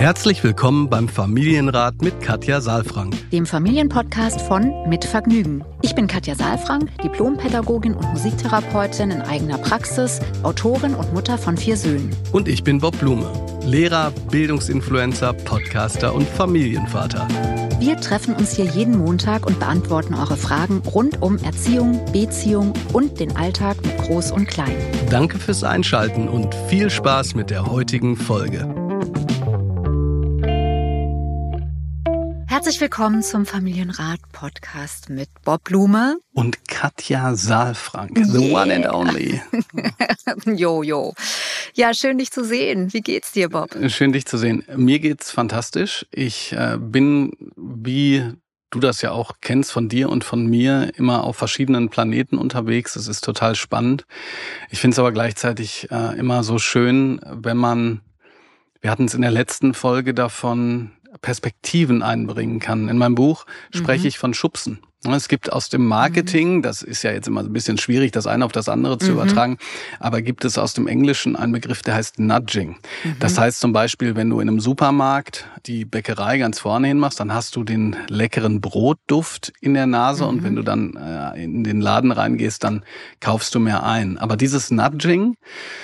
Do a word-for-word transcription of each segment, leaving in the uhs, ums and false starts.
Herzlich willkommen beim Familienrat mit Katja Saalfrank, dem Familienpodcast von Mit Vergnügen. Ich bin Katja Saalfrank, Diplompädagogin und Musiktherapeutin in eigener Praxis, Autorin und Mutter von vier Söhnen. Und ich bin Bob Blume, Lehrer, Bildungsinfluencer, Podcaster und Familienvater. Wir treffen uns hier jeden Montag und beantworten eure Fragen rund um Erziehung, Beziehung und den Alltag mit Groß und Klein. Danke fürs Einschalten und viel Spaß mit der heutigen Folge. Herzlich willkommen zum Familienrat-Podcast mit Bob Blume und Katja Saalfrank, the yeah. one and only. Jo, jo. Ja, schön dich zu sehen. Wie geht's dir, Bob? Schön dich zu sehen. Mir geht's fantastisch. Ich äh, bin, wie du das ja auch kennst von dir und von mir, immer auf verschiedenen Planeten unterwegs. Es ist total spannend. Ich finde es aber gleichzeitig äh, immer so schön, wenn man, wir hatten es in der letzten Folge davon, Perspektiven einbringen kann. In meinem Buch spreche mhm. ich von Schubsen. Es gibt aus dem Marketing, das ist ja jetzt immer ein bisschen schwierig, das eine auf das andere zu mhm. übertragen, aber gibt es aus dem Englischen einen Begriff, der heißt Nudging. Mhm. Das heißt zum Beispiel, wenn du in einem Supermarkt die Bäckerei ganz vorne hin machst, dann hast du den leckeren Brotduft in der Nase mhm. und wenn du dann äh, in den Laden reingehst, dann kaufst du mehr ein. Aber dieses Nudging,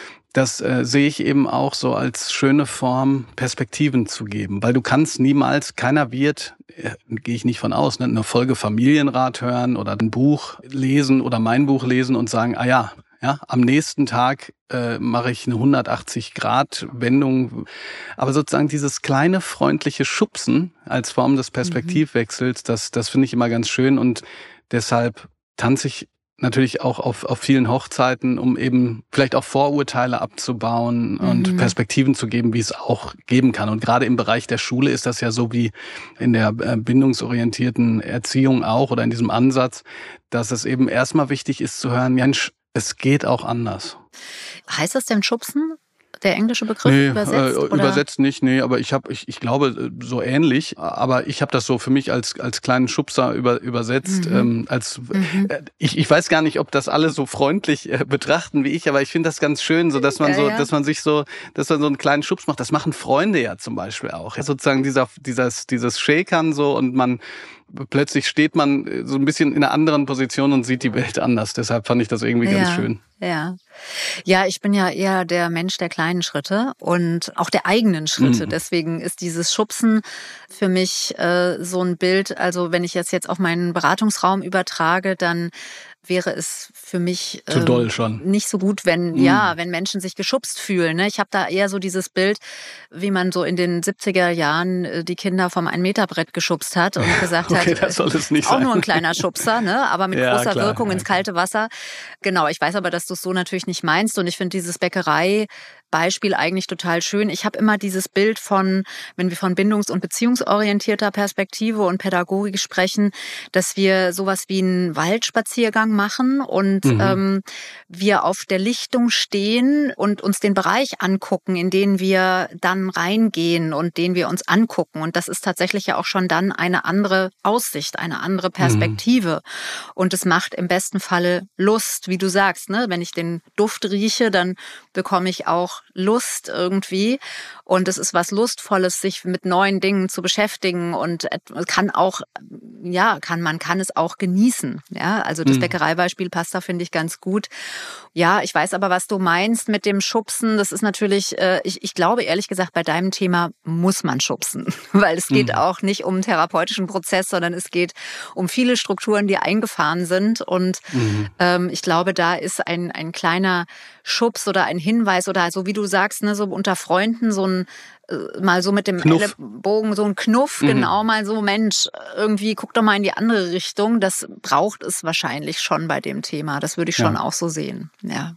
das äh, sehe ich eben auch so als schöne Form, Perspektiven zu geben. Weil du kannst niemals, keiner wird, äh, gehe ich nicht von aus, ne, eine Folge Familienrat hören oder ein Buch lesen oder mein Buch lesen und sagen, ah ja, ja, am nächsten Tag äh, mache ich eine hundertachtzig Grad Wendung. Aber sozusagen dieses kleine freundliche Schubsen als Form des Perspektivwechsels, das, das finde ich immer ganz schön und deshalb tanze ich natürlich auch auf, auf vielen Hochzeiten, um eben vielleicht auch Vorurteile abzubauen mhm. und Perspektiven zu geben, wie es auch geben kann. Und gerade im Bereich der Schule ist das ja so wie in der bindungsorientierten Erziehung auch oder in diesem Ansatz, dass es eben erstmal wichtig ist zu hören, Mensch, es geht auch anders. Heißt das denn Schubsen? Der englische Begriff nee, übersetzt? Äh, oder? Übersetzt nicht, nee, aber ich habe, ich, ich glaube so ähnlich, aber ich habe das so für mich als als kleinen Schubser über, übersetzt. Mhm. Ähm, als mhm. äh, ich, ich weiß gar nicht, ob das alle so freundlich äh, betrachten wie ich, aber ich finde das ganz schön, so dass man ja, so, ja. dass man sich so, dass man so einen kleinen Schubs macht. Das machen Freunde ja zum Beispiel auch. Ja, sozusagen dieser dieses dieses Shakern so und man plötzlich steht man so ein bisschen in einer anderen Position und sieht die Welt anders. Deshalb fand ich das irgendwie ja, ganz schön. Ja, ja, ich bin ja eher der Mensch der kleinen Schritte und auch der eigenen Schritte. Mhm. Deswegen ist dieses Schubsen für mich äh, so ein Bild. Also wenn ich das jetzt auf meinen Beratungsraum übertrage, dann wäre es für mich Zu doll schon. nicht so gut, wenn mm. ja, wenn Menschen sich geschubst fühlen. Ne? Ich habe da eher so dieses Bild, wie man so in den siebziger Jahren die Kinder vom Ein-Meter-Brett geschubst hat und gesagt okay, hat, das soll es nicht auch sein. nur ein kleiner Schubser, ne? aber mit ja, großer klar, Wirkung ja, ins kalte Wasser. Genau, ich weiß aber, dass du es so natürlich nicht meinst und ich finde dieses Bäckerei Beispiel eigentlich total schön. Ich habe immer dieses Bild von, wenn wir von bindungs- und beziehungsorientierter Perspektive und Pädagogik sprechen, dass wir sowas wie einen Waldspaziergang machen und mhm. ähm, wir auf der Lichtung stehen und uns den Bereich angucken, in den wir dann reingehen und den wir uns angucken. Und das ist tatsächlich ja auch schon dann eine andere Aussicht, eine andere Perspektive. Mhm. Und es macht im besten Falle Lust, wie du sagst, ne? Wenn ich den Duft rieche, dann bekomme ich auch Lust irgendwie und es ist was Lustvolles, sich mit neuen Dingen zu beschäftigen und kann auch, ja, kann man kann es auch genießen. Ja, also das mhm. Bäckereibeispiel passt da, finde ich, ganz gut. Ja, ich weiß aber, was du meinst mit dem Schubsen. Das ist natürlich, äh, ich, ich glaube ehrlich gesagt, bei deinem Thema muss man schubsen, weil es geht mhm. auch nicht um einen therapeutischen Prozess, sondern es geht um viele Strukturen, die eingefahren sind und mhm. ähm, ich glaube, da ist ein ein kleiner Schubs oder ein Hinweis oder so wie du sagst, ne, so unter Freunden so ein äh, mal so mit dem Knuff. Ellenbogen so ein Knuff, mhm. genau mal so, Mensch, irgendwie guck doch mal in die andere Richtung. Das braucht es wahrscheinlich schon bei dem Thema. Das würde ich schon ja. auch so sehen. Ja.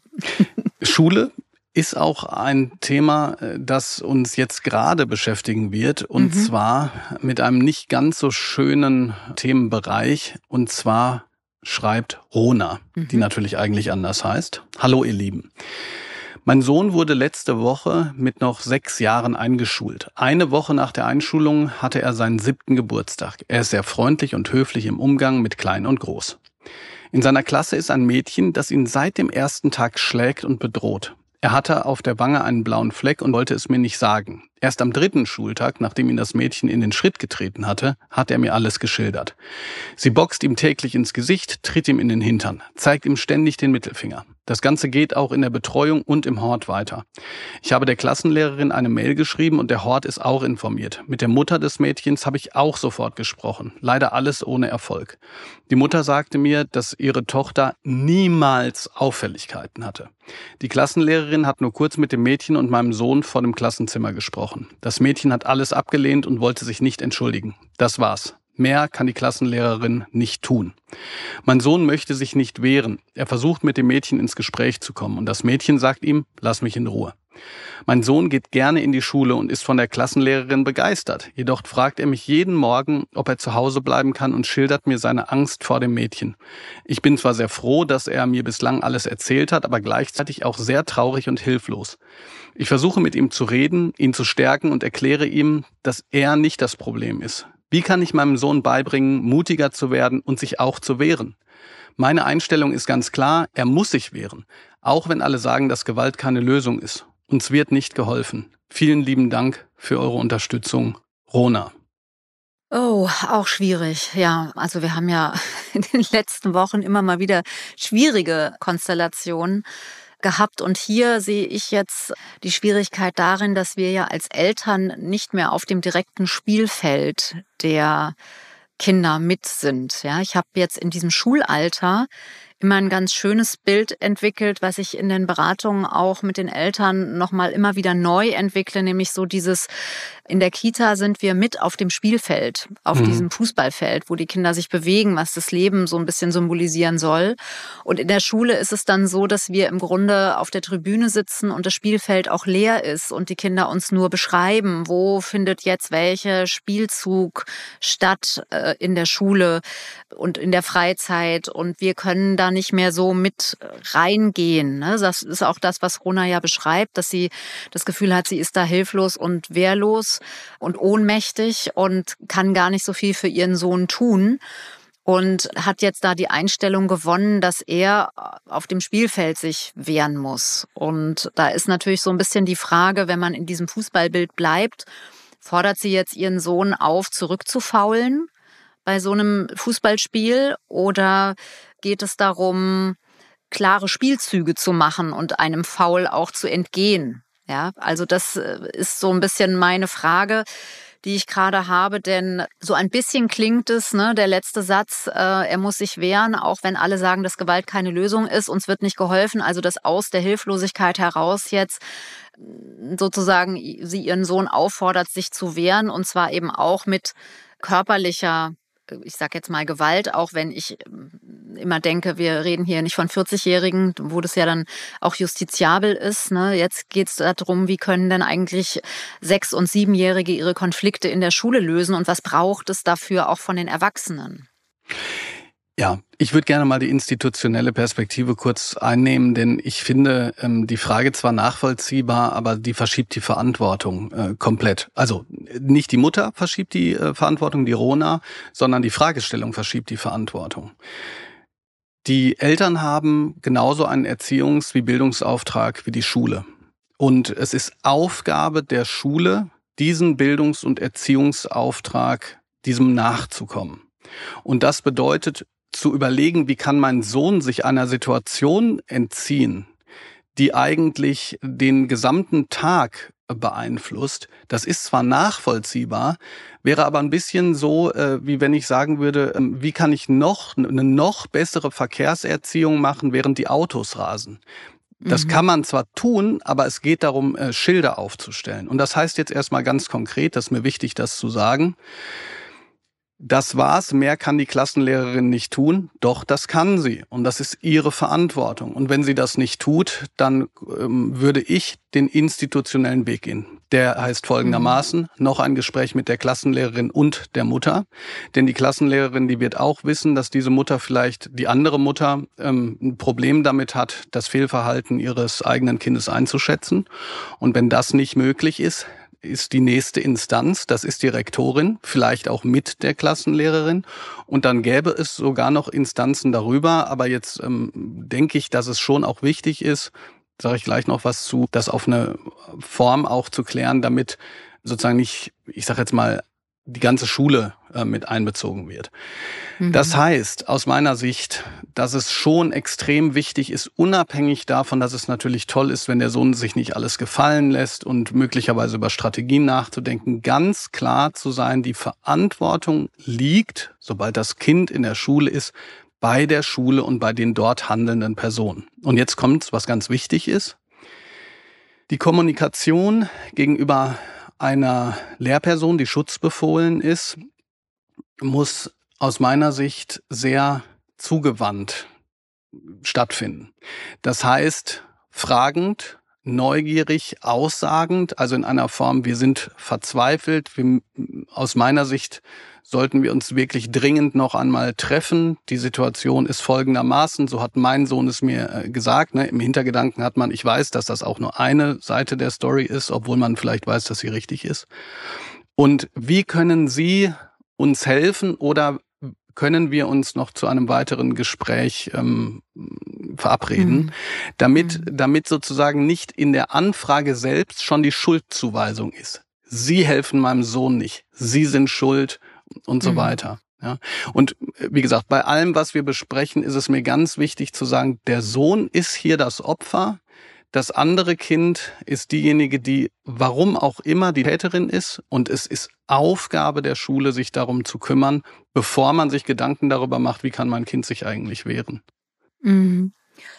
Schule ist auch ein Thema, das uns jetzt gerade beschäftigen wird und mhm. zwar mit einem nicht ganz so schönen Themenbereich und zwar schreibt Rona, mhm. die natürlich eigentlich anders heißt. Hallo ihr Lieben. Mein Sohn wurde letzte Woche mit noch sechs Jahren eingeschult. Eine Woche nach der Einschulung hatte er seinen siebten Geburtstag. Er ist sehr freundlich und höflich im Umgang mit Klein und Groß. In seiner Klasse ist ein Mädchen, das ihn seit dem ersten Tag schlägt und bedroht. Er hatte auf der Wange einen blauen Fleck und wollte es mir nicht sagen. Erst am dritten Schultag, nachdem ihn das Mädchen in den Schritt getreten hatte, hat er mir alles geschildert. Sie boxt ihm täglich ins Gesicht, tritt ihm in den Hintern, zeigt ihm ständig den Mittelfinger. Das Ganze geht auch in der Betreuung und im Hort weiter. Ich habe der Klassenlehrerin eine Mail geschrieben und der Hort ist auch informiert. Mit der Mutter des Mädchens habe ich auch sofort gesprochen. Leider alles ohne Erfolg. Die Mutter sagte mir, dass ihre Tochter niemals Auffälligkeiten hatte. Die Klassenlehrerin hat nur kurz mit dem Mädchen und meinem Sohn vor dem Klassenzimmer gesprochen. Das Mädchen hat alles abgelehnt und wollte sich nicht entschuldigen. Das war's. Mehr kann die Klassenlehrerin nicht tun. Mein Sohn möchte sich nicht wehren. Er versucht, mit dem Mädchen ins Gespräch zu kommen und das Mädchen sagt ihm, lass mich in Ruhe. Mein Sohn geht gerne in die Schule und ist von der Klassenlehrerin begeistert. Jedoch fragt er mich jeden Morgen, ob er zu Hause bleiben kann und schildert mir seine Angst vor dem Mädchen. Ich bin zwar sehr froh, dass er mir bislang alles erzählt hat, aber gleichzeitig auch sehr traurig und hilflos. Ich versuche mit ihm zu reden, ihn zu stärken und erkläre ihm, dass er nicht das Problem ist. Wie kann ich meinem Sohn beibringen, mutiger zu werden und sich auch zu wehren? Meine Einstellung ist ganz klar, er muss sich wehren, auch wenn alle sagen, dass Gewalt keine Lösung ist. Uns wird nicht geholfen. Vielen lieben Dank für eure Unterstützung. Rona. Oh, auch schwierig. Ja, also wir haben ja in den letzten Wochen immer mal wieder schwierige Konstellationen gehabt. Und hier sehe ich jetzt die Schwierigkeit darin, dass wir ja als Eltern nicht mehr auf dem direkten Spielfeld der Kinder mit sind. Ja, ich habe jetzt in diesem Schulalter immer ein ganz schönes Bild entwickelt, was ich in den Beratungen auch mit den Eltern nochmal immer wieder neu entwickle, nämlich so dieses, in der Kita sind wir mit auf dem Spielfeld, auf mhm. diesem Fußballfeld, wo die Kinder sich bewegen, was das Leben so ein bisschen symbolisieren soll. Und in der Schule ist es dann so, dass wir im Grunde auf der Tribüne sitzen und das Spielfeld auch leer ist und die Kinder uns nur beschreiben, wo findet jetzt welcher Spielzug statt äh, in der Schule und in der Freizeit, und wir können dann nicht mehr so mit reingehen. Das ist auch das, was Rona ja beschreibt, dass sie das Gefühl hat, sie ist da hilflos und wehrlos und ohnmächtig und kann gar nicht so viel für ihren Sohn tun und hat jetzt da die Einstellung gewonnen, dass er auf dem Spielfeld sich wehren muss. Und da ist natürlich so ein bisschen die Frage, wenn man in diesem Fußballbild bleibt, fordert sie jetzt ihren Sohn auf, zurückzufaulen bei so einem Fußballspiel, oder geht es darum, klare Spielzüge zu machen und einem Foul auch zu entgehen? Ja, also das ist so ein bisschen meine Frage, die ich gerade habe, denn so ein bisschen klingt es, ne, der letzte Satz, äh, er muss sich wehren, auch wenn alle sagen, dass Gewalt keine Lösung ist, uns wird nicht geholfen, also dass aus der Hilflosigkeit heraus jetzt sozusagen sie ihren Sohn auffordert, sich zu wehren, und zwar eben auch mit körperlicher, ich sage jetzt mal Gewalt, auch wenn ich immer denke, wir reden hier nicht von vierzig-Jährigen, wo das ja dann auch justiziabel ist. Ne? Jetzt geht es darum, wie können denn eigentlich Sechs- und Siebenjährige ihre Konflikte in der Schule lösen und was braucht es dafür auch von den Erwachsenen? Ja, ich würde gerne mal die institutionelle Perspektive kurz einnehmen, denn ich finde ähm, die Frage zwar nachvollziehbar, aber die verschiebt die Verantwortung äh, komplett. Also nicht die Mutter verschiebt die äh, Verantwortung, die Rona, sondern die Fragestellung verschiebt die Verantwortung. Die Eltern haben genauso einen Erziehungs- wie Bildungsauftrag wie die Schule. Und es ist Aufgabe der Schule, diesen Bildungs- und Erziehungsauftrag, diesem nachzukommen. Und das bedeutet, zu überlegen, wie kann mein Sohn sich einer Situation entziehen, die eigentlich den gesamten Tag beeinflusst. Das ist zwar nachvollziehbar, wäre aber ein bisschen so, wie wenn ich sagen würde, wie kann ich noch eine noch bessere Verkehrserziehung machen, während die Autos rasen. Das mhm. kann man zwar tun, aber es geht darum, Schilder aufzustellen. Und das heißt jetzt erstmal ganz konkret, das ist mir wichtig, das zu sagen, das war's, mehr kann die Klassenlehrerin nicht tun. Doch, das kann sie. Und das ist ihre Verantwortung. Und wenn sie das nicht tut, dann ähm, würde ich den institutionellen Weg gehen. Der heißt folgendermaßen, mhm. noch ein Gespräch mit der Klassenlehrerin und der Mutter. Denn die Klassenlehrerin, die wird auch wissen, dass diese Mutter vielleicht, die andere Mutter, ähm, ein Problem damit hat, das Fehlverhalten ihres eigenen Kindes einzuschätzen. Und wenn das nicht möglich ist, ist die nächste Instanz, das ist die Rektorin, vielleicht auch mit der Klassenlehrerin. Und dann gäbe es sogar noch Instanzen darüber. Aber jetzt ähm, denke ich, dass es schon auch wichtig ist, sage ich gleich noch was zu, das auf eine Form auch zu klären, damit sozusagen nicht, ich sage jetzt mal, die ganze Schule äh, mit einbezogen wird. Mhm. Das heißt, aus meiner Sicht, dass es schon extrem wichtig ist, unabhängig davon, dass es natürlich toll ist, wenn der Sohn sich nicht alles gefallen lässt und möglicherweise über Strategien nachzudenken, ganz klar zu sein, die Verantwortung liegt, sobald das Kind in der Schule ist, bei der Schule und bei den dort handelnden Personen. Und jetzt kommt's, was ganz wichtig ist. Die Kommunikation gegenüber einer Lehrperson, die schutzbefohlen ist, muss aus meiner Sicht sehr zugewandt stattfinden. Das heißt, fragend, neugierig, aussagend, also in einer Form, wir sind verzweifelt. Wir, aus meiner Sicht sollten wir uns wirklich dringend noch einmal treffen. Die Situation ist folgendermaßen, so hat mein Sohn es mir gesagt. Ne? Im Hintergedanken hat man, ich weiß, dass das auch nur eine Seite der Story ist, obwohl man vielleicht weiß, dass sie richtig ist. Und wie können Sie uns helfen oder können wir uns noch zu einem weiteren Gespräch ähm, verabreden, mhm. damit, damit sozusagen nicht in der Anfrage selbst schon die Schuldzuweisung ist. Sie helfen meinem Sohn nicht, Sie sind schuld und so mhm. weiter. Ja. Und wie gesagt, bei allem, was wir besprechen, ist es mir ganz wichtig zu sagen, der Sohn ist hier das Opfer. Das andere Kind ist diejenige, die, warum auch immer, die Täterin ist. Und es ist Aufgabe der Schule, sich darum zu kümmern, bevor man sich Gedanken darüber macht, wie kann mein Kind sich eigentlich wehren. Mhm.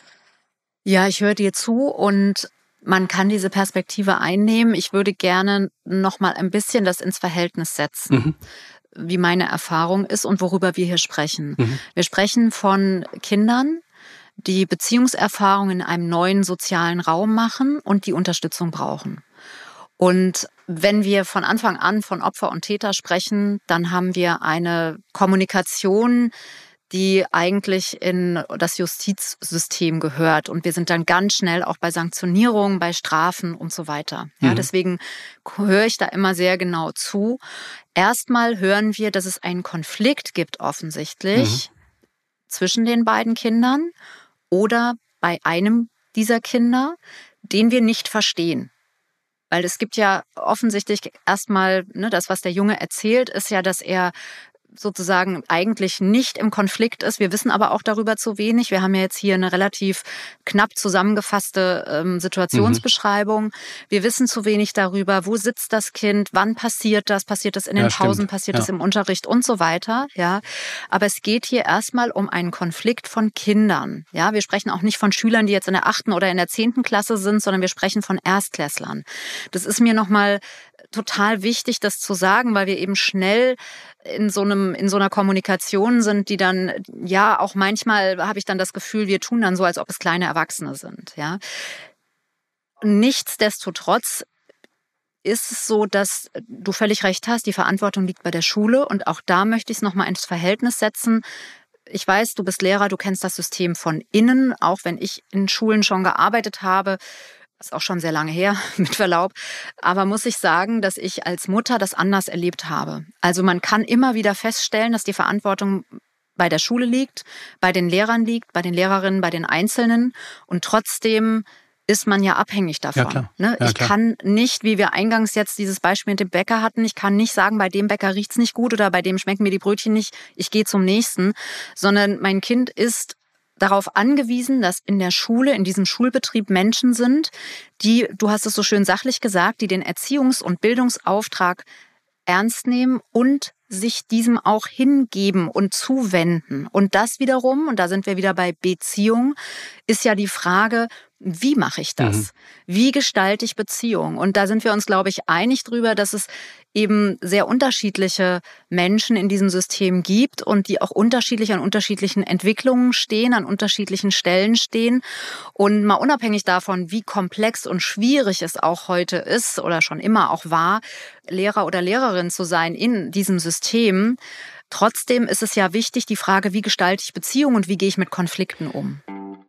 Ja, ich höre dir zu und man kann diese Perspektive einnehmen. Ich würde gerne noch mal ein bisschen das ins Verhältnis setzen, mhm. wie meine Erfahrung ist und worüber wir hier sprechen. Mhm. Wir sprechen von Kindern, die Beziehungserfahrungen in einem neuen sozialen Raum machen und die Unterstützung brauchen. Und wenn wir von Anfang an von Opfer und Täter sprechen, dann haben wir eine Kommunikation, die eigentlich in das Justizsystem gehört. Und wir sind dann ganz schnell auch bei Sanktionierungen, bei Strafen und so weiter. Ja, mhm. Deswegen höre ich da immer sehr genau zu. Erstmal hören wir, dass es einen Konflikt gibt offensichtlich mhm. zwischen den beiden Kindern oder bei einem dieser Kinder, den wir nicht verstehen. Weil es gibt ja offensichtlich erstmal, ne, das, was der Junge erzählt, ist ja, dass er sozusagen eigentlich nicht im Konflikt ist. Wir wissen aber auch darüber zu wenig. Wir haben ja jetzt hier eine relativ knapp zusammengefasste ähm, Situationsbeschreibung. Mhm. Wir wissen zu wenig darüber, wo sitzt das Kind, wann passiert das, passiert das in den ja, Pausen, stimmt. passiert ja. das im Unterricht und so weiter. Ja, aber es geht hier erstmal um einen Konflikt von Kindern. Ja, wir sprechen auch nicht von Schülern, die jetzt in der achten oder in der zehnten Klasse sind, sondern wir sprechen von Erstklässlern. Das ist mir nochmal total wichtig, das zu sagen, weil wir eben schnell in so einem, in so einer Kommunikation sind, die dann, ja, auch manchmal habe ich dann das Gefühl, wir tun dann so, als ob es kleine Erwachsene sind, ja. Nichtsdestotrotz ist es so, dass du völlig recht hast, die Verantwortung liegt bei der Schule und auch da möchte ich es nochmal ins Verhältnis setzen. Ich weiß, du bist Lehrer, du kennst das System von innen, auch wenn ich in Schulen schon gearbeitet habe. Das ist auch schon sehr lange her, mit Verlaub. Aber muss ich sagen, dass ich als Mutter das anders erlebt habe. Also man kann immer wieder feststellen, dass die Verantwortung bei der Schule liegt, bei den Lehrern liegt, bei den Lehrerinnen, bei den Einzelnen. Und trotzdem ist man ja abhängig davon. Ja, klar. Ne? Ja, ich klar. kann nicht, wie wir eingangs jetzt dieses Beispiel mit dem Bäcker hatten, ich kann nicht sagen, bei dem Bäcker riecht's nicht gut oder bei dem schmecken mir die Brötchen nicht, ich gehe zum nächsten. Sondern mein Kind ist darauf angewiesen, dass in der Schule, in diesem Schulbetrieb Menschen sind, die, du hast es so schön sachlich gesagt, die den Erziehungs- und Bildungsauftrag ernst nehmen und sich diesem auch hingeben und zuwenden. Und das wiederum, und da sind wir wieder bei Beziehung, ist ja die Frage, wie mache ich das? Mhm. Wie gestalte ich Beziehung? Und da sind wir uns, glaube ich, einig drüber, dass es eben sehr unterschiedliche Menschen in diesem System gibt und die auch unterschiedlich an unterschiedlichen Entwicklungen stehen, an unterschiedlichen Stellen stehen. Und mal unabhängig davon, wie komplex und schwierig es auch heute ist oder schon immer auch war, Lehrer oder Lehrerin zu sein in diesem System, trotzdem ist es ja wichtig, die Frage, wie gestalte ich Beziehung und wie gehe ich mit Konflikten um?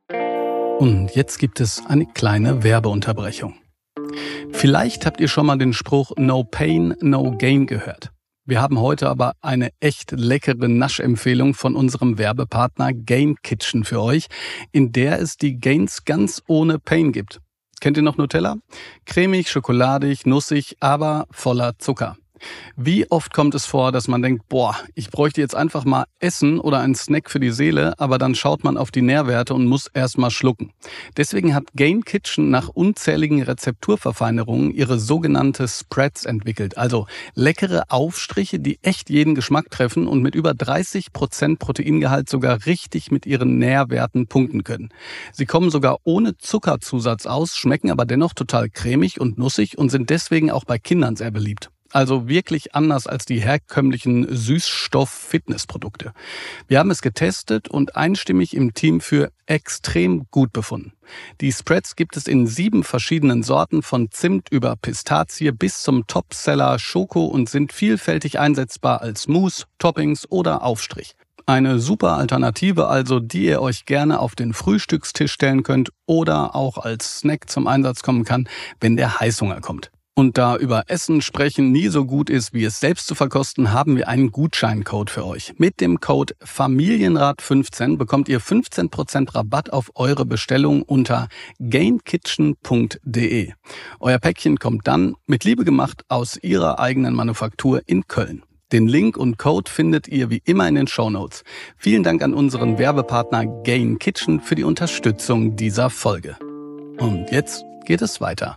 Und jetzt gibt es eine kleine Werbeunterbrechung. Vielleicht habt ihr schon mal den Spruch No Pain, No Gain gehört. Wir haben heute aber eine echt leckere Naschempfehlung von unserem Werbepartner Gain Kitchen für euch, in der es die Gains ganz ohne Pain gibt. Kennt ihr noch Nutella? Cremig, schokoladig, nussig, aber voller Zucker. Wie oft kommt es vor, dass man denkt, boah, ich bräuchte jetzt einfach mal Essen oder einen Snack für die Seele, aber dann schaut man auf die Nährwerte und muss erst mal schlucken. Deswegen hat Gain Kitchen nach unzähligen Rezepturverfeinerungen ihre sogenannte Spreads entwickelt. Also leckere Aufstriche, die echt jeden Geschmack treffen und mit über dreißig Prozent Proteingehalt sogar richtig mit ihren Nährwerten punkten können. Sie kommen sogar ohne Zuckerzusatz aus, schmecken aber dennoch total cremig und nussig und sind deswegen auch bei Kindern sehr beliebt. Also wirklich anders als die herkömmlichen Süßstoff-Fitnessprodukte. Wir haben es getestet und einstimmig im Team für extrem gut befunden. Die Spreads gibt es in sieben verschiedenen Sorten, von Zimt über Pistazie bis zum Topseller Schoko und sind vielfältig einsetzbar als Mousse, Toppings oder Aufstrich. Eine super Alternative also, die ihr euch gerne auf den Frühstückstisch stellen könnt oder auch als Snack zum Einsatz kommen kann, wenn der Heißhunger kommt. Und da über Essen sprechen nie so gut ist, wie es selbst zu verkosten, haben wir einen Gutscheincode für euch. Mit dem Code Familienrat fünfzehn bekommt ihr fünfzehn Prozent Rabatt auf eure Bestellung unter gain kitchen punkt de. Euer Päckchen kommt dann, mit Liebe gemacht, aus ihrer eigenen Manufaktur in Köln. Den Link und Code findet ihr wie immer in den Shownotes. Vielen Dank an unseren Werbepartner Gain Kitchen für die Unterstützung dieser Folge. Und jetzt geht es weiter.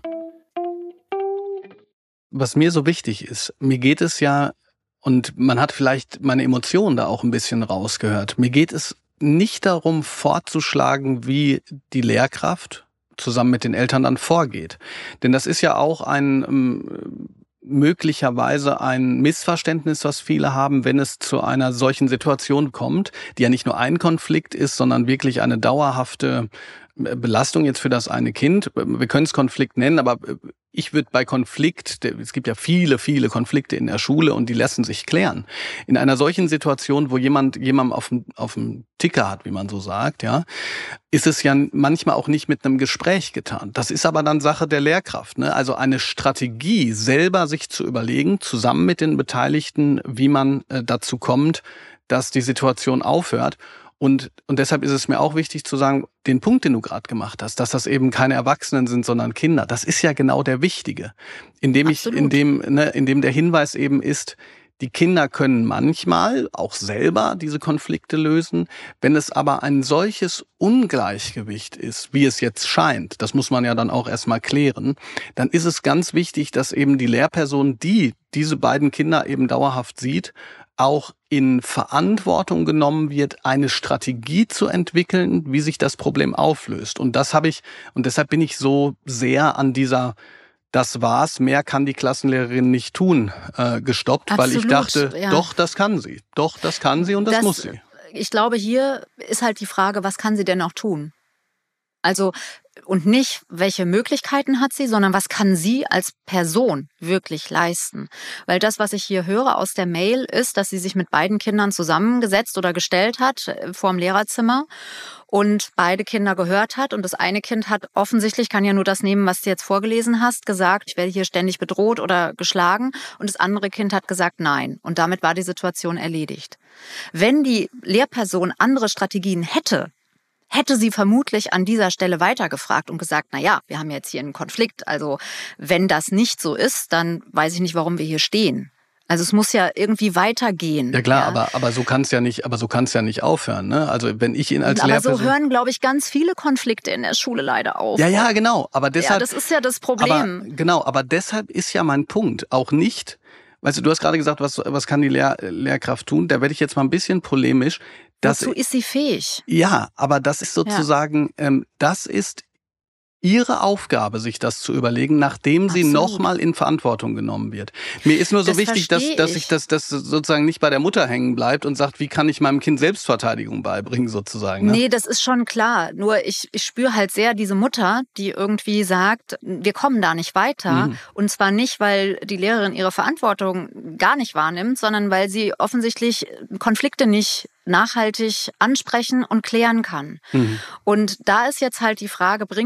Was mir so wichtig ist, mir geht es ja, und man hat vielleicht meine Emotionen da auch ein bisschen rausgehört, mir geht es nicht darum, vorzuschlagen, wie die Lehrkraft zusammen mit den Eltern dann vorgeht. Denn das ist ja auch ein ähm, möglicherweise ein Missverständnis, was viele haben, wenn es zu einer solchen Situation kommt, die ja nicht nur ein Konflikt ist, sondern wirklich eine dauerhafte Belastung jetzt für das eine Kind. Wir können es Konflikt nennen, aber ich würde bei Konflikt, es gibt ja viele, viele Konflikte in der Schule und die lassen sich klären. In einer solchen Situation, wo jemand jemandem auf dem, auf dem Ticker hat, wie man so sagt, ja, ist es ja manchmal auch nicht mit einem Gespräch getan. Das ist aber dann Sache der Lehrkraft, ne? Also eine Strategie, selber sich zu überlegen, zusammen mit den Beteiligten, wie man äh, dazu kommt, dass die Situation aufhört. Und, und deshalb ist es mir auch wichtig zu sagen, den Punkt, den du gerade gemacht hast, dass das eben keine Erwachsenen sind, sondern Kinder, das ist ja genau der Wichtige. Indem ich, indem, ne, indem der Hinweis eben ist, die Kinder können manchmal auch selber diese Konflikte lösen. Wenn es aber ein solches Ungleichgewicht ist, wie es jetzt scheint, das muss man ja dann auch erstmal klären, dann ist es ganz wichtig, dass eben die Lehrperson, die diese beiden Kinder eben dauerhaft sieht, auch in Verantwortung genommen wird, eine Strategie zu entwickeln, wie sich das Problem auflöst. Und das habe ich, und deshalb bin ich so sehr an dieser "Das war's, mehr kann die Klassenlehrerin nicht tun" äh, gestoppt, Absolut, weil ich dachte, ja. doch, das kann sie. Doch, das kann sie und das, das muss sie. Ich glaube, hier ist halt die Frage, was kann sie denn noch tun? Also, und nicht, welche Möglichkeiten hat sie, sondern was kann sie als Person wirklich leisten? Weil das, was ich hier höre aus der Mail, ist, dass sie sich mit beiden Kindern zusammengesetzt oder gestellt hat vorm Lehrerzimmer und beide Kinder gehört hat. Und das eine Kind hat offensichtlich, kann ja nur das nehmen, was du jetzt vorgelesen hast, gesagt, ich werde hier ständig bedroht oder geschlagen. Und das andere Kind hat gesagt, nein. Und damit war die Situation erledigt. Wenn die Lehrperson andere Strategien hätte, hätte sie vermutlich an dieser Stelle weitergefragt und gesagt, na ja, wir haben jetzt hier einen Konflikt. Also wenn das nicht so ist, dann weiß ich nicht, warum wir hier stehen. Also es muss ja irgendwie weitergehen. Ja klar, ja. aber aber so kann es ja nicht, aber so kann es ja nicht aufhören, ne? Also wenn ich ihn als aber Lehrperson. Aber so hören, glaube ich, ganz viele Konflikte in der Schule leider auf. Ja, ja, genau. Aber deshalb. Ja, das ist ja das Problem. Aber, genau, aber deshalb ist ja mein Punkt auch nicht. Weißt du, du hast gerade gesagt, was was kann die Lehr Lehrkraft tun? Da werde ich jetzt mal ein bisschen polemisch. Dass, Wozu ist sie fähig? Ja, aber das ist sozusagen, ja. ähm, das ist ihre Aufgabe, sich das zu überlegen, nachdem sie nochmal in Verantwortung genommen wird. Mir ist nur so das wichtig, dass, ich. dass ich das, das sozusagen nicht bei der Mutter hängen bleibt und sagt, wie kann ich meinem Kind Selbstverteidigung beibringen, sozusagen. Ne? Nee, das ist schon klar. Nur ich, ich spüre halt sehr diese Mutter, die irgendwie sagt, wir kommen da nicht weiter. Mhm. Und zwar nicht, weil die Lehrerin ihre Verantwortung gar nicht wahrnimmt, sondern weil sie offensichtlich Konflikte nicht nachhaltig ansprechen und klären kann. Mhm. Und da ist jetzt halt die Frage, bringt es dann was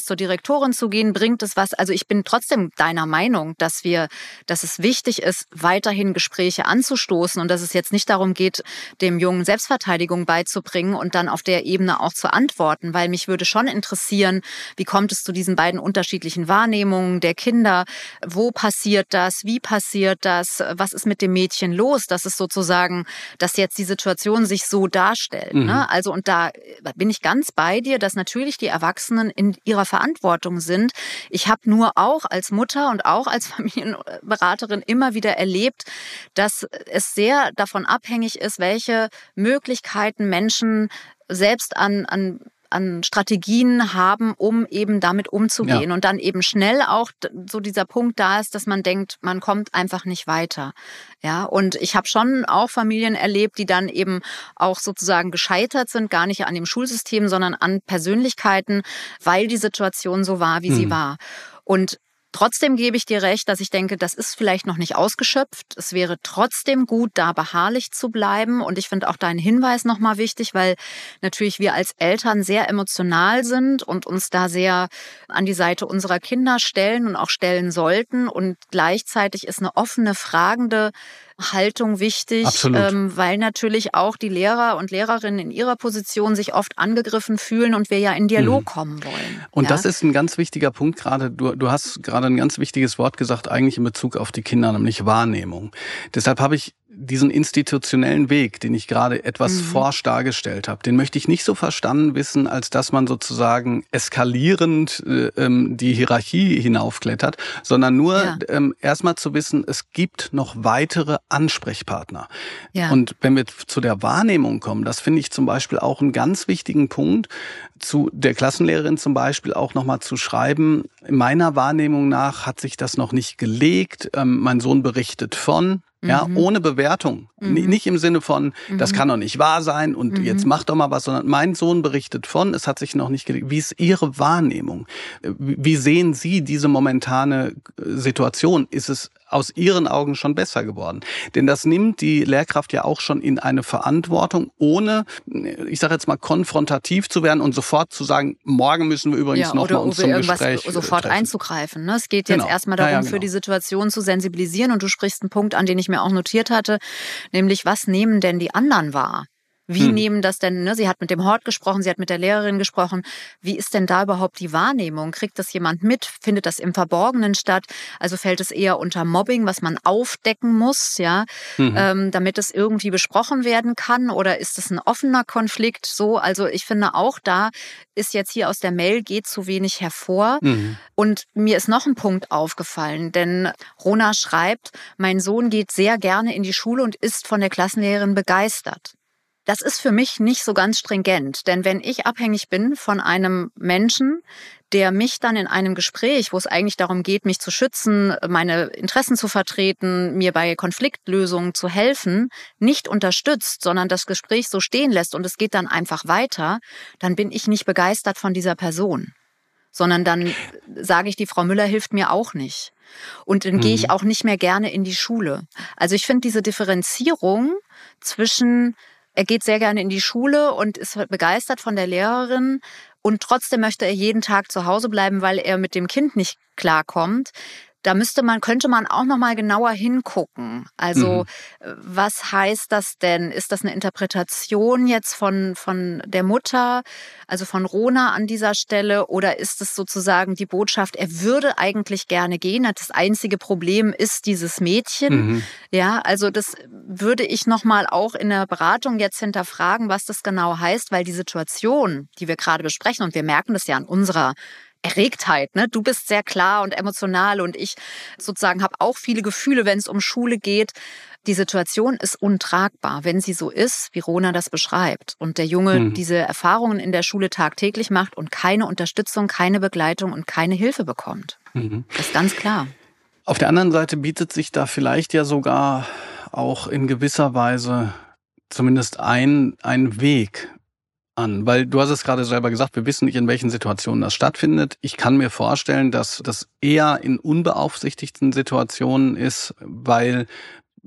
was, zur Direktorin zu gehen? Bringt es was? Also ich bin trotzdem deiner Meinung, dass wir, dass es wichtig ist, weiterhin Gespräche anzustoßen und dass es jetzt nicht darum geht, dem Jungen Selbstverteidigung beizubringen und dann auf der Ebene auch zu antworten, weil mich würde schon interessieren, wie kommt es zu diesen beiden unterschiedlichen Wahrnehmungen der Kinder? Wo passiert das? Wie passiert das? Was ist mit dem Mädchen los? Das ist sozusagen, dass jetzt die Situation sich so darstellt. Mhm. Ne? Also und da bin ich ganz bei dir, dass natürlich die Erwachsenen in ihrer Verantwortung sind. Ich habe nur auch als Mutter und auch als Familienberaterin immer wieder erlebt, dass es sehr davon abhängig ist, welche Möglichkeiten Menschen selbst an, an an Strategien haben, um eben damit umzugehen. Ja. Und dann eben schnell auch so dieser Punkt da ist, dass man denkt, man kommt einfach nicht weiter. Ja, und ich habe schon auch Familien erlebt, die dann eben auch sozusagen gescheitert sind, gar nicht an dem Schulsystem, sondern an Persönlichkeiten, weil die Situation so war, wie hm. sie war. Und trotzdem gebe ich dir recht, dass ich denke, das ist vielleicht noch nicht ausgeschöpft. Es wäre trotzdem gut, da beharrlich zu bleiben. Und ich finde auch deinen Hinweis nochmal wichtig, weil natürlich wir als Eltern sehr emotional sind und uns da sehr an die Seite unserer Kinder stellen und auch stellen sollten. Und gleichzeitig ist eine offene, fragende Haltung wichtig, ähm, weil natürlich auch die Lehrer und Lehrerinnen in ihrer Position sich oft angegriffen fühlen und wir ja in Dialog mhm. kommen wollen. Und ja? das ist ein ganz wichtiger Punkt gerade. Du, du hast gerade ein ganz wichtiges Wort gesagt, eigentlich in Bezug auf die Kinder, nämlich Wahrnehmung. Deshalb habe ich diesen institutionellen Weg, den ich gerade etwas mhm. forsch dargestellt habe, den möchte ich nicht so verstanden wissen, als dass man sozusagen eskalierend äh, die Hierarchie hinaufklettert, sondern nur ja. ähm, erstmal zu wissen, es gibt noch weitere Ansprechpartner. Ja. Und wenn wir zu der Wahrnehmung kommen, das finde ich zum Beispiel auch einen ganz wichtigen Punkt, zu der Klassenlehrerin zum Beispiel auch nochmal zu schreiben, in meiner Wahrnehmung nach hat sich das noch nicht gelegt, ähm, mein Sohn berichtet von, ja, mhm. ohne Bewertung. Mhm. Nicht im Sinne von, das mhm. kann doch nicht wahr sein und mhm. jetzt mach doch mal was, sondern mein Sohn berichtet von, es hat sich noch nicht gelegt. Wie ist Ihre Wahrnehmung? Wie sehen Sie diese momentane Situation? Ist es aus Ihren Augen schon besser geworden? Denn das nimmt die Lehrkraft ja auch schon in eine Verantwortung, ohne, ich sage jetzt mal, konfrontativ zu werden und sofort zu sagen, morgen müssen wir übrigens ja, noch mal uns zum Gespräch sofort treffen. einzugreifen. Ne? Es geht jetzt genau. erstmal darum, ja, ja, genau. für die Situation zu sensibilisieren und du sprichst einen Punkt an, den ich mir auch notiert hatte, nämlich was nehmen denn die anderen wahr? Wie hm. nehmen das denn, ne? Sie hat mit dem Hort gesprochen, sie hat mit der Lehrerin gesprochen. Wie ist denn da überhaupt die Wahrnehmung? Kriegt das jemand mit? Findet das im Verborgenen statt? Also fällt es eher unter Mobbing, was man aufdecken muss, ja, mhm. ähm, damit es irgendwie besprochen werden kann? Oder ist es ein offener Konflikt? So, also ich finde auch, da ist jetzt hier aus der Mail geht zu wenig hervor. Mhm. Und mir ist noch ein Punkt aufgefallen, denn Rona schreibt, mein Sohn geht sehr gerne in die Schule und ist von der Klassenlehrerin begeistert. Das ist für mich nicht so ganz stringent, denn wenn ich abhängig bin von einem Menschen, der mich dann in einem Gespräch, wo es eigentlich darum geht, mich zu schützen, meine Interessen zu vertreten, mir bei Konfliktlösungen zu helfen, nicht unterstützt, sondern das Gespräch so stehen lässt und es geht dann einfach weiter, dann bin ich nicht begeistert von dieser Person. Sondern dann sage ich, die Frau Müller hilft mir auch nicht. Und dann mhm. gehe ich auch nicht mehr gerne in die Schule. Also ich finde diese Differenzierung zwischen er geht sehr gerne in die Schule und ist begeistert von der Lehrerin und trotzdem möchte er jeden Tag zu Hause bleiben, weil er mit dem Kind nicht klarkommt. Da müsste man, könnte man auch noch mal genauer hingucken. Also, mhm. was heißt das denn? Ist das eine Interpretation jetzt von, von der Mutter, also von Rona an dieser Stelle? Oder ist es sozusagen die Botschaft, er würde eigentlich gerne gehen? Das einzige Problem ist dieses Mädchen. Mhm. Ja, also das würde ich noch mal auch in der Beratung jetzt hinterfragen, was das genau heißt, weil die Situation, die wir gerade besprechen, und wir merken das ja an unserer Erregtheit, ne? Du bist sehr klar und emotional und ich sozusagen habe auch viele Gefühle, wenn es um Schule geht. Die Situation ist untragbar, wenn sie so ist, wie Rona das beschreibt. Und der Junge mhm. diese Erfahrungen in der Schule tagtäglich macht und keine Unterstützung, keine Begleitung und keine Hilfe bekommt. Mhm. Das ist ganz klar. Auf der anderen Seite bietet sich da vielleicht ja sogar auch in gewisser Weise zumindest ein, ein Weg an, weil du hast es gerade selber gesagt, wir wissen nicht, in welchen Situationen das stattfindet. Ich kann mir vorstellen, dass das eher in unbeaufsichtigten Situationen ist, weil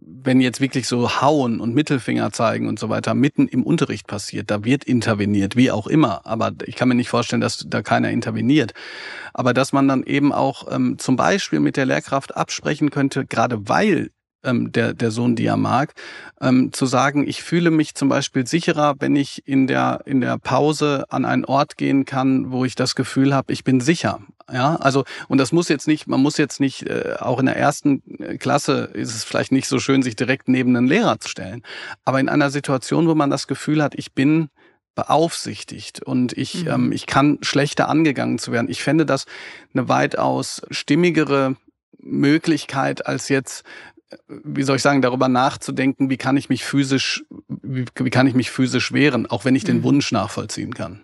wenn jetzt wirklich so Hauen und Mittelfinger zeigen und so weiter mitten im Unterricht passiert, da wird interveniert, wie auch immer. Aber ich kann mir nicht vorstellen, dass da keiner interveniert. Aber dass man dann eben auch ähm, zum Beispiel mit der Lehrkraft absprechen könnte, gerade weil ähm, der, der Sohn die ja mag, ähm, zu sagen, ich fühle mich zum Beispiel sicherer, wenn ich in der, in der Pause an einen Ort gehen kann, wo ich das Gefühl habe, ich bin sicher. Ja, also, und das muss jetzt nicht, man muss jetzt nicht, äh, auch in der ersten Klasse ist es vielleicht nicht so schön, sich direkt neben einen Lehrer zu stellen. Aber in einer Situation, wo man das Gefühl hat, ich bin beaufsichtigt und ich, mhm. ähm, ich kann schlechter angegangen zu werden. Ich fände das eine weitaus stimmigere Möglichkeit, als jetzt, wie soll ich sagen, darüber nachzudenken, wie kann ich mich physisch, wie, wie kann ich mich physisch wehren, auch wenn ich den mhm. Wunsch nachvollziehen kann.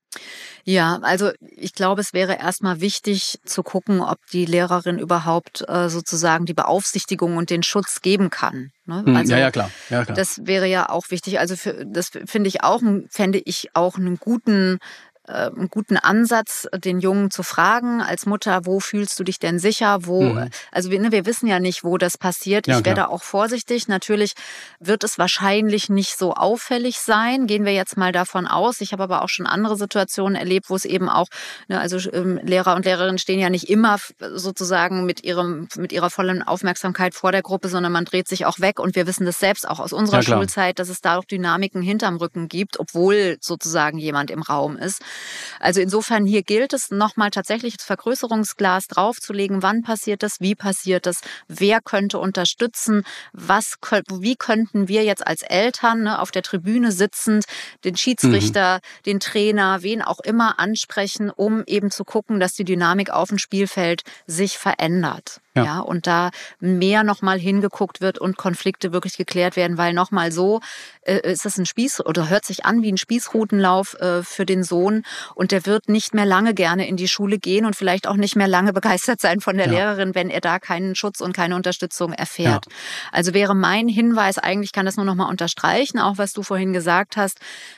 Ja, also ich glaube, es wäre erstmal wichtig zu gucken, ob die Lehrerin überhaupt äh, sozusagen die Beaufsichtigung und den Schutz geben kann. Ne? Also ja, ja, klar. Ja, klar. Das wäre ja auch wichtig. Also für, das finde ich auch, fände ich auch einen guten einen guten Ansatz, den Jungen zu fragen als Mutter, wo fühlst du dich denn sicher, wo, mhm. also wir, ne, wir wissen ja nicht, wo das passiert. Ja, ich wäre da auch vorsichtig. Natürlich wird es wahrscheinlich nicht so auffällig sein, gehen wir jetzt mal davon aus. Ich habe aber auch schon andere Situationen erlebt, wo es eben auch, ne, also ähm, Lehrer und Lehrerinnen stehen ja nicht immer sozusagen mit ihrem, mit ihrer vollen Aufmerksamkeit vor der Gruppe, sondern man dreht sich auch weg und wir wissen das selbst auch aus unserer ja, Schulzeit, dass es da auch Dynamiken hinterm Rücken gibt, obwohl sozusagen jemand im Raum ist. Also insofern hier gilt es nochmal tatsächlich das Vergrößerungsglas draufzulegen. Wann passiert das? Wie passiert das? Wer könnte unterstützen? Was, wie könnten wir jetzt als Eltern, ne, auf der Tribüne sitzend den Schiedsrichter, mhm. den Trainer, wen auch immer ansprechen, um eben zu gucken, dass die Dynamik auf dem Spielfeld sich verändert. Ja. ja, und da mehr nochmal hingeguckt wird und Konflikte wirklich geklärt werden, weil nochmal so äh, ist das ein Spieß oder hört sich an wie ein Spießrutenlauf äh, für den Sohn und der wird nicht mehr lange gerne in die Schule gehen und vielleicht auch nicht mehr lange begeistert sein von der ja. Lehrerin, wenn er da keinen Schutz und keine Unterstützung erfährt. Ja. Also wäre mein Hinweis, eigentlich kann das nur nochmal unterstreichen, auch was du vorhin gesagt hast,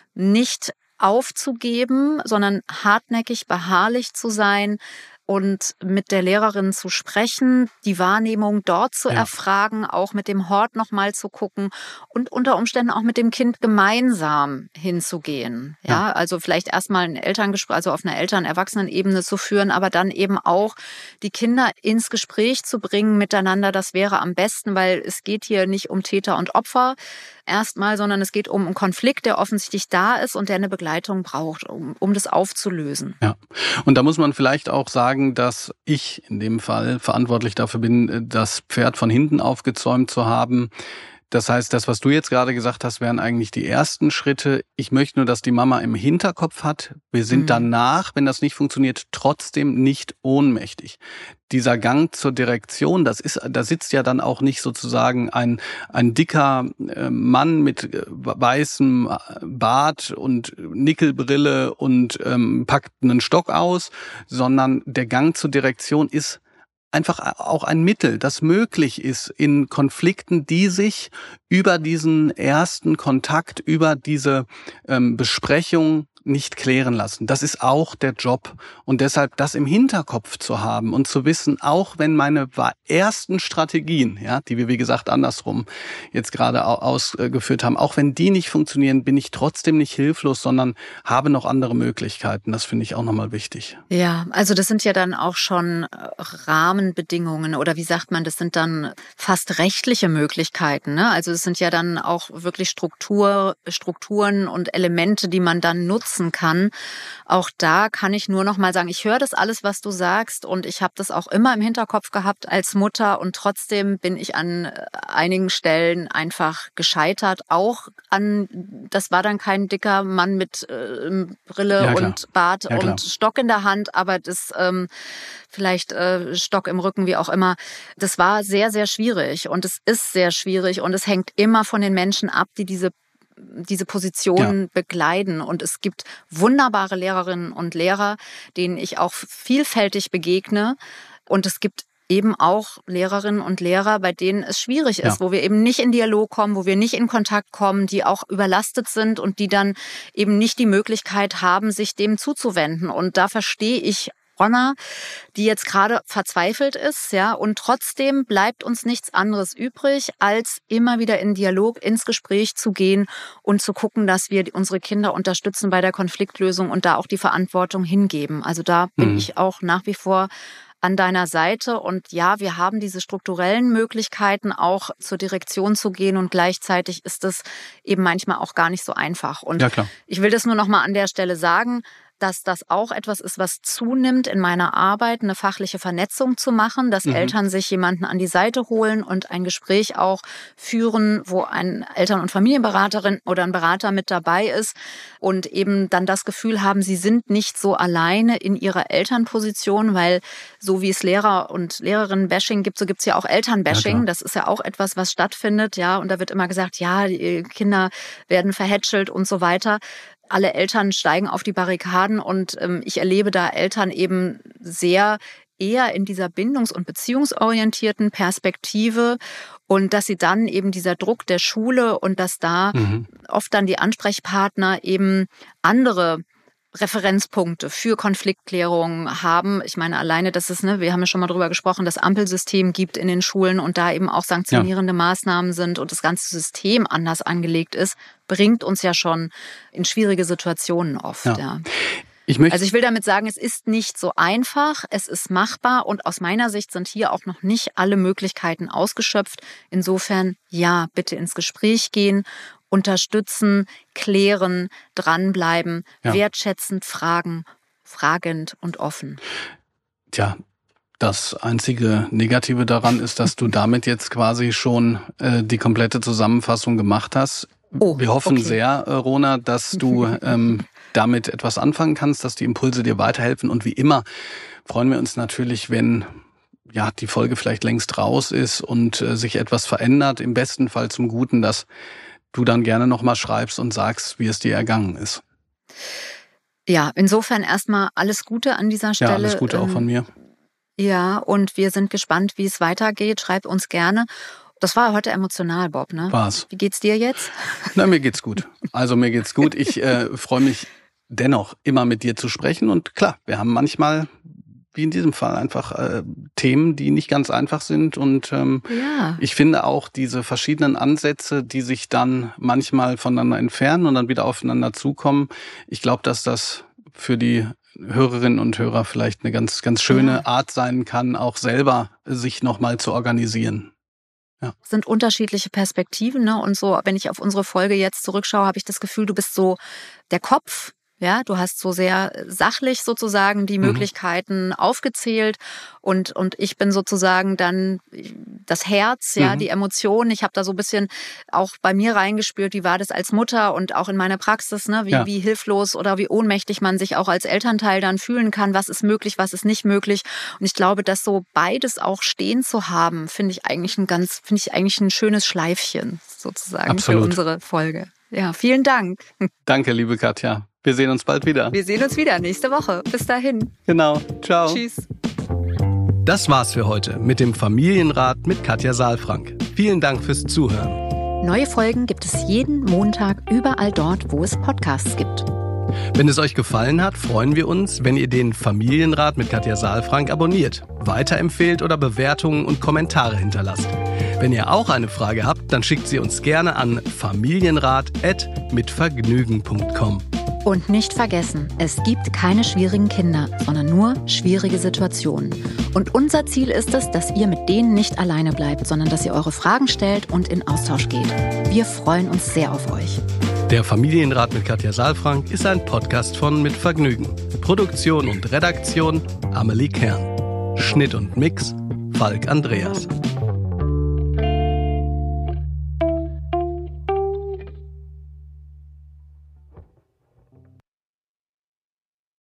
nicht aufzugeben, sondern hartnäckig, beharrlich zu sein, und mit der Lehrerin zu sprechen, die Wahrnehmung dort zu ja. erfragen, auch mit dem Hort nochmal zu gucken und unter Umständen auch mit dem Kind gemeinsam hinzugehen. Ja, ja. Also vielleicht erstmal ein Elterngespräch, also auf einer Eltern-Erwachsenen-Ebene zu führen, aber dann eben auch die Kinder ins Gespräch zu bringen miteinander. Das wäre am besten, weil es geht hier nicht um Täter und Opfer erstmal, sondern es geht um einen Konflikt, der offensichtlich da ist und der eine Begleitung braucht, um, um das aufzulösen. Ja, und da muss man vielleicht auch sagen, dass ich in dem Fall verantwortlich dafür bin, das Pferd von hinten aufgezäumt zu haben. Das heißt, das, was du jetzt gerade gesagt hast, wären eigentlich die ersten Schritte. Ich möchte nur, dass die Mama im Hinterkopf hat, wir sind mhm. danach, wenn das nicht funktioniert, trotzdem nicht ohnmächtig. Dieser Gang zur Direktion, das ist, da sitzt ja dann auch nicht sozusagen ein, ein dicker Mann mit weißem Bart und Nickelbrille und ähm, packt einen Stock aus, sondern der Gang zur Direktion ist einfach auch ein Mittel, das möglich ist in Konflikten, die sich über diesen ersten Kontakt, über diese ähm, Besprechung nicht klären lassen. Das ist auch der Job. Und deshalb das im Hinterkopf zu haben und zu wissen, auch wenn meine ersten Strategien, ja, die wir wie gesagt andersrum jetzt gerade ausgeführt haben, auch wenn die nicht funktionieren, bin ich trotzdem nicht hilflos, sondern habe noch andere Möglichkeiten. Das finde ich auch nochmal wichtig. Ja, also das sind ja dann auch schon Rahmenbedingungen oder wie sagt man, das sind dann fast rechtliche Möglichkeiten, ne? Also es sind ja dann auch wirklich Struktur, Strukturen und Elemente, die man dann nutzt kann. Auch da kann ich nur noch mal sagen, ich höre das alles, was du sagst und ich habe das auch immer im Hinterkopf gehabt als Mutter und trotzdem bin ich an einigen Stellen einfach gescheitert. Auch an, das war dann kein dicker Mann mit äh, Brille ja, und Bart ja, und Stock in der Hand, aber das ähm, vielleicht äh, Stock im Rücken, wie auch immer. Das war sehr, sehr schwierig und es ist sehr schwierig und es hängt immer von den Menschen ab, die diese diese Position ja. begleiten. Und es gibt wunderbare Lehrerinnen und Lehrer, denen ich auch vielfältig begegne. Und es gibt eben auch Lehrerinnen und Lehrer, bei denen es schwierig ist, ja. wo wir eben nicht in Dialog kommen, wo wir nicht in Kontakt kommen, die auch überlastet sind und die dann eben nicht die Möglichkeit haben, sich dem zuzuwenden. Und da verstehe ich Ronna, die jetzt gerade verzweifelt ist, ja, und trotzdem bleibt uns nichts anderes übrig, als immer wieder in Dialog, ins Gespräch zu gehen und zu gucken, dass wir unsere Kinder unterstützen bei der Konfliktlösung und da auch die Verantwortung hingeben. Also da bin mhm. ich auch nach wie vor an deiner Seite. Und ja, wir haben diese strukturellen Möglichkeiten, auch zur Direktion zu gehen. Und gleichzeitig ist es eben manchmal auch gar nicht so einfach. Und ja, klar. Ich will das nur noch mal an der Stelle sagen, dass das auch etwas ist, was zunimmt in meiner Arbeit, eine fachliche Vernetzung zu machen, dass mhm. Eltern sich jemanden an die Seite holen und ein Gespräch auch führen, wo ein Eltern- und Familienberaterin oder ein Berater mit dabei ist und eben dann das Gefühl haben, sie sind nicht so alleine in ihrer Elternposition, weil so wie es Lehrer- und Lehrerinnen-Bashing gibt, so gibt es ja auch Elternbashing. Ja, das ist ja auch etwas, was stattfindet, ja, und da wird immer gesagt, ja, die Kinder werden verhätschelt und so weiter. Alle Eltern steigen auf die Barrikaden und ähm, ich erlebe da Eltern eben sehr eher in dieser bindungs- und beziehungsorientierten Perspektive und dass sie dann eben dieser Druck der Schule und dass da mhm. oft dann die Ansprechpartner eben andere Referenzpunkte für Konfliktklärung haben. Ich meine, alleine, dass es, ne, wir haben ja schon mal drüber gesprochen, das Ampelsystem gibt in den Schulen und da eben auch sanktionierende ja. Maßnahmen sind und das ganze System anders angelegt ist, bringt uns ja schon in schwierige Situationen oft. Ja. Ja. Ich möchte also ich will damit sagen, es ist nicht so einfach, es ist machbar und aus meiner Sicht sind hier auch noch nicht alle Möglichkeiten ausgeschöpft. Insofern, ja, bitte ins Gespräch gehen, unterstützen, klären, dranbleiben, ja. wertschätzend fragen, fragend und offen. Tja, das einzige Negative daran ist, dass du damit jetzt quasi schon äh, die komplette Zusammenfassung gemacht hast. Oh, Wir hoffen okay. sehr, Rona, dass du ähm, damit etwas anfangen kannst, dass die Impulse dir weiterhelfen. Und wie immer freuen wir uns natürlich, wenn ja die Folge vielleicht längst raus ist und äh, sich etwas verändert, im besten Fall zum Guten, dass du dann gerne nochmal schreibst und sagst, wie es dir ergangen ist. Ja, insofern erstmal alles Gute an dieser Stelle. Ja, alles Gute auch von mir. Ja, und wir sind gespannt, wie es weitergeht. Schreib uns gerne. Das war heute emotional, Bob, ne? War's. Wie geht's dir jetzt? Na, mir geht's gut. Also mir geht's gut. Ich äh, freue mich dennoch immer mit dir zu sprechen. Und klar, wir haben manchmal, wie in diesem Fall, einfach äh, Themen, die nicht ganz einfach sind. Und ähm, ja. ich finde auch diese verschiedenen Ansätze, die sich dann manchmal voneinander entfernen und dann wieder aufeinander zukommen. Ich glaube, dass das für die Hörerinnen und Hörer vielleicht eine ganz, ganz schöne ja. Art sein kann, auch selber sich nochmal zu organisieren. Ja. Es sind unterschiedliche Perspektiven, ne? Und so, wenn ich auf unsere Folge jetzt zurückschaue, habe ich das Gefühl, du bist so der Kopf. Ja, du hast so sehr sachlich sozusagen die mhm. Möglichkeiten aufgezählt und und ich bin sozusagen dann das Herz, ja, mhm. die Emotionen. Ich habe da so ein bisschen auch bei mir reingespürt, wie war das als Mutter und auch in meiner Praxis, ne, wie ja. wie hilflos oder wie ohnmächtig man sich auch als Elternteil dann fühlen kann. Was ist möglich, was ist nicht möglich? Und ich glaube, dass so beides auch stehen zu haben, finde ich eigentlich ein ganz, finde ich eigentlich ein schönes Schleifchen sozusagen Absolut. Für unsere Folge. Ja, vielen Dank. Danke, liebe Katja. Wir sehen uns bald wieder. Wir sehen uns wieder nächste Woche. Bis dahin. Genau. Ciao. Tschüss. Das war's für heute mit dem Familienrat mit Katja Saalfrank. Vielen Dank fürs Zuhören. Neue Folgen gibt es jeden Montag überall dort, wo es Podcasts gibt. Wenn es euch gefallen hat, freuen wir uns, wenn ihr den Familienrat mit Katja Saalfrank abonniert, weiterempfehlt oder Bewertungen und Kommentare hinterlasst. Wenn ihr auch eine Frage habt, dann schickt sie uns gerne an familienrat at mitvergnügen punkt com. Und nicht vergessen, es gibt keine schwierigen Kinder, sondern nur schwierige Situationen. Und unser Ziel ist es, dass ihr mit denen nicht alleine bleibt, sondern dass ihr eure Fragen stellt und in Austausch geht. Wir freuen uns sehr auf euch. Der Familienrat mit Katja Saalfrank ist ein Podcast von Mit Vergnügen. Produktion und Redaktion Amelie Kern. Schnitt und Mix Falk Andreas.